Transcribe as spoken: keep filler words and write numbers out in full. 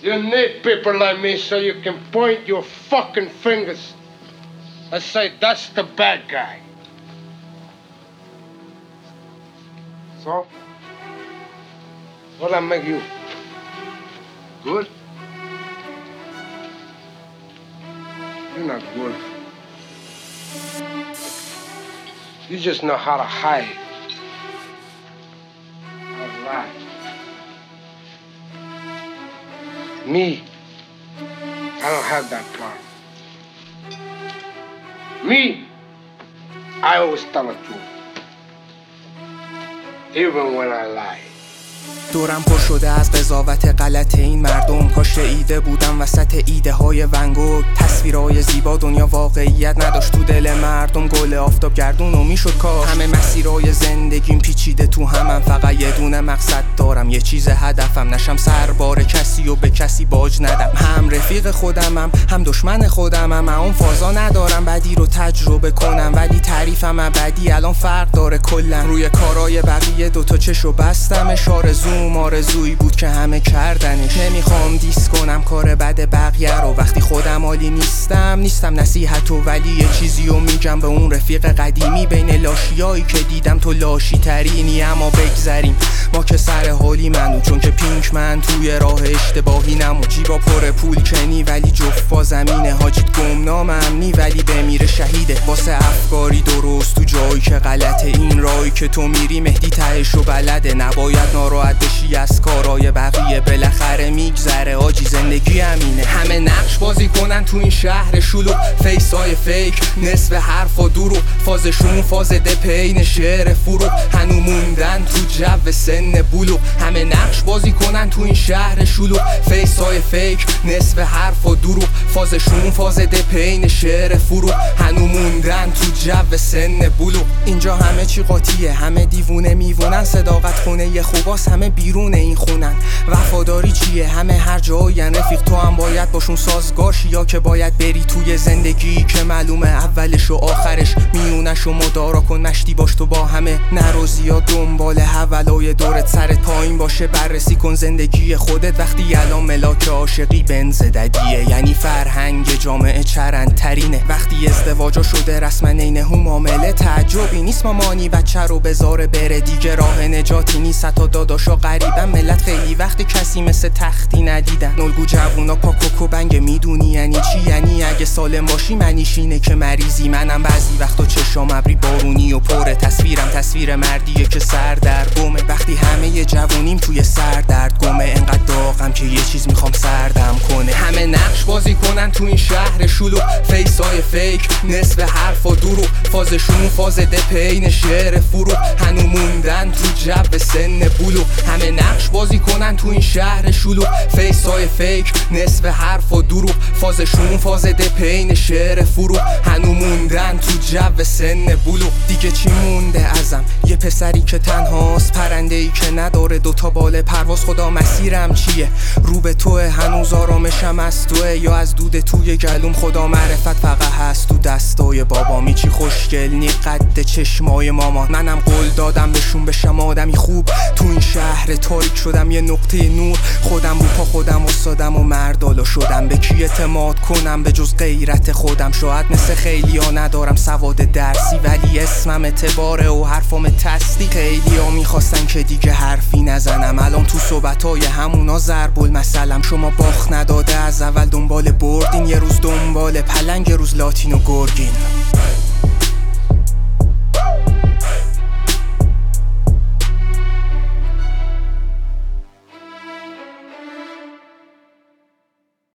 You need people like me so you can point your fucking fingers and say, that's the bad guy. So, what'll I make you? Good? You're not good. You just know how to hide. How to lie. Me, I don't have that part. Me, I always tell the truth. Even when I lie. دورم پر شده از قضاوت غلط این مردم. کاش ایده بودم وسط ایده های ونگوگ. تصویرهای زیبا دنیا واقعیت نداشت تو دل مردم. گل آفتاب گردون و میشد کاش. همه مسیرهای زندگیم پیچیده تو همم. فقط یه دونه مقصد دارم، یه چیز هدفم. نشم سربار کسی و به کسی باج ندم. هم رفیق خودمم هم دشمن خودمم. اون فازا ندارم بدی رو تجربه کنم، ولی تعریفم ابدی الان فرق داره کلا. روی کارای بقیه دوتا چشو بستم. اشاره زوم آرزویی بود که همه کردنش. نمیخوام دیس کنم کار بد بقیه رو. وقتی خودم عالی نیستم نیستم نصیحتو، ولی یه چیزیو میگم به اون رفیق قدیمی. بین لاشیایی که دیدم تو لاشی ترینی. اما بگذریم ما که سر حالی منو، چون که پینک من توی راه اشتباهی نمون. جیبا پر پول کنی ولی جفت با زمینه. حاجیت گمنامم نی ولی بمیره شهیده. واسه افکاری درست تو جایی که غلطه. این راهی که تو میری مهدی تهشو بلده. نباید ناراحت بشی از کارای بقیه، بالاخره میگذره آجی زندگی همینه. همه نقش بازی کنن تو این شهر شلوغ. فیسای فیک نصف حرف و دروغ. فازشون فاز دپین شعر فروغ. هنو موندن تو جو سن بلوغ. همه نقش بازی کنن تو این شهر شلوغ. فیسای فیک نصف حرف و دروغ. فازشون فاز دپین شعر فروغ. هنو موندن تو جو سن بلوغ. اینجا همه چی قاطیه، همه دیوونه میوونن. صداقت خونه ی خوباس، همه بیرون این خونن. وفاداری چیه؟ همه هر جاین. رفیق تو هم باید باشون سازگارشی، یا که باید بری توی زندگی که معلومه اولش و آخرش. میونش و مدارا کن مشتی باش تو با همه. نرو زیاد دنبال حولای دورت، سرت پایین باشه. بررسی کن زندگی خودت. وقتی الان ملاک عاشقی بنز ددیه، یعنی فرهنگ جامعه چرند ترینه. وقتی ازدواجا شده رسما عین معامله، تعجبی نیست مامانی بچه رو بذاره بره. دیگه راه نجاتی نیست. تا داداشا غریبن، ملت خیلی وقت کسی مثل تختی ندیدن. نلگو جوونا پاکوکو بنگ میدونی یعنی چی؟ یعنی اگه سالم باشی معنیش اینه که مریضی. منم بعضی وقتا چشام ابری بارونی و پره. تصویرم تصویر مردیه که سر در گمه. وقتی همه ی جوونیم توی سر درد گمه. انقدر داغم که یه چیز میخوام سردم کنه. همه نقش بازی کنن تو این شهر شلوغ. فیسای فیک نصف حرف و دروغ. فازشون فاز دپین شعر فروغ. هنو موندن تو جو سن بلوغ. همه نقش بازی کنن تو این شهر شلوغ. فیسای فیک نصف حرف و دروغ. فازشون فاز دپین شعر فروغ. هنو موندن تو جو سن بلوغ. دیگه چی مونده ازم؟ یه پسری که تنهاست، پرنده‌ای که نداره دوتا بال پرواز. خدا مسیرم چیه؟ رو به توه، هنوز آرامشم از توه، یا از دود توی گلوم؟ خدا معرفت فقط هست تو دستای بابامی. چی خوشگل نی قد چشمای مامان. منم قول دادم بهشون بشم آدمی خوب. تو این شهر تاریک شدم یه نقطه نور. خودم رو پا خودم افتادم و مردالا شدم. به کی اعتماد کنم به جز غیرت خودم؟ شاید مثل خیلی ها ندارم سواد درسی، ولی اسمم اعتباره و حرفم تصدیق. خیلی ها میخواستن که دیگه حرفی نزنم. الان تو صحبتای همونا ضرب المثلم. شما باخت نداده از اول دنبال بردین، یه روز دنبال پلنگ، یه روز لاتین و گرگین.